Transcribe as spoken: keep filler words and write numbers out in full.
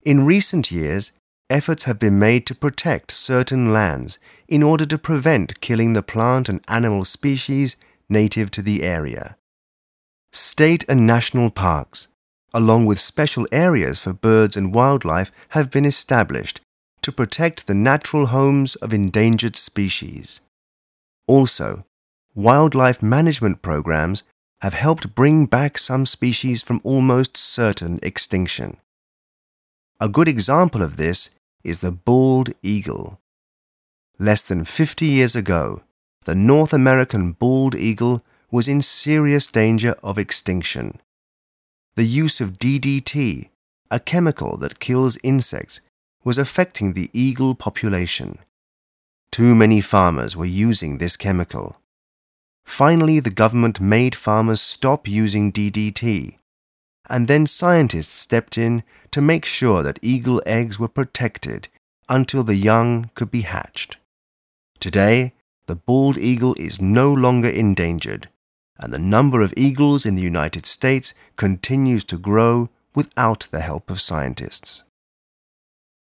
In recent years, efforts have been made to protect certain lands in order to prevent killing the plant and animal species native to the area. State and national parks, along with special areas for birds and wildlife, have been established to protect the natural homes of endangered species. Also, wildlife management programs have helped bring back some species from almost certain extinction. A good example of this is the bald eagle. Less than fifty years ago, the North American bald eagle was in serious danger of extinction. The use of D D T, a chemical that kills insects, was affecting the eagle population. Too many farmers were using this chemical. Finally, the government made farmers stop using D D T, and then scientists stepped in to make sure that eagle eggs were protected until the young could be hatched. Today, the bald eagle is no longer endangered, and the number of eagles in the United States continues to grow without the help of scientists.